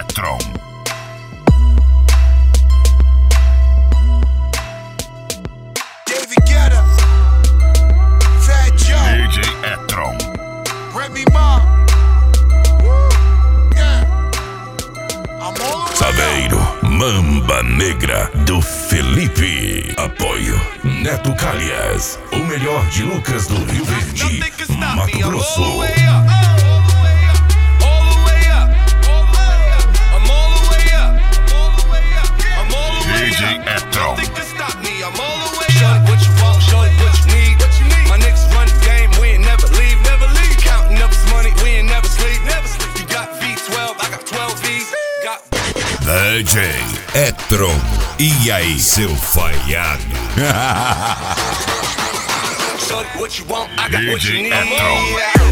E-Tron. David Guetta, Fat Joe, DJ E-Tron. Remy Ma. Yeah. I'm all the way Saveiro, Mamba Negra do Felipe. Apoio Neto Calhas, o melhor de Lucas do Rio Verde, Mato Grosso. DJ E-Tron. DJ E-Tron. E aí, seu falhado? DJ E-Tron.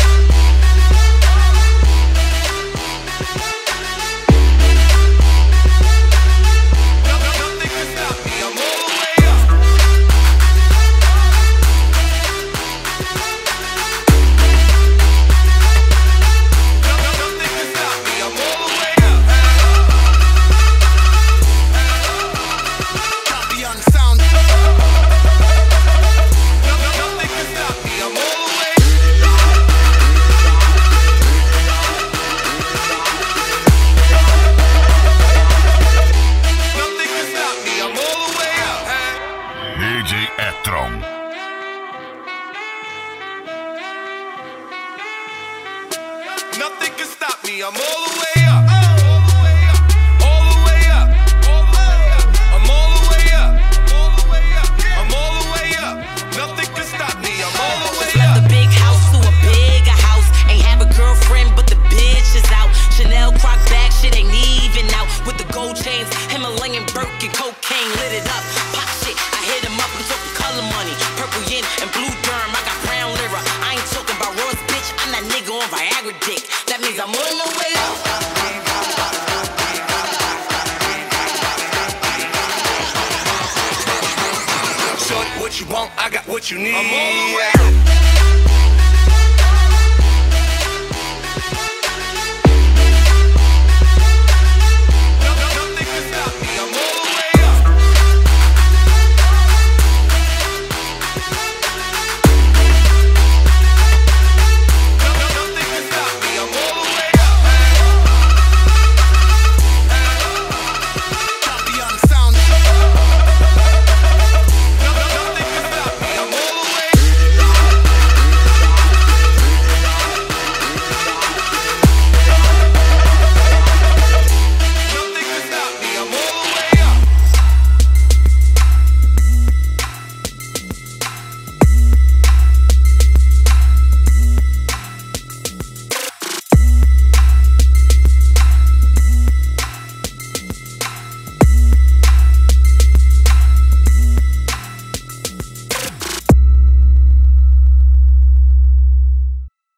DJ E-Tron. Nothing can stop me, I'm all the way up. All the way up. I'm all the way up. I'm all the way up. Nothing can stop me, I'm all the way Left up. the big house to a bigger house. Ain't have a girlfriend, but the bitch is out. Chanel croc bag, shit ain't even out. With the gold chains, Himalayan Birkin, cocaine lit it up. Pop shit, I hit him up, I'm talking color money. Purple yin and blue derm, I got brown lira. I ain't talking about Ross, bitch, I'm that nigga on Viagra dick. That means I'm on the way up. Shorty, what you want? I got what you need. I'm all the way up.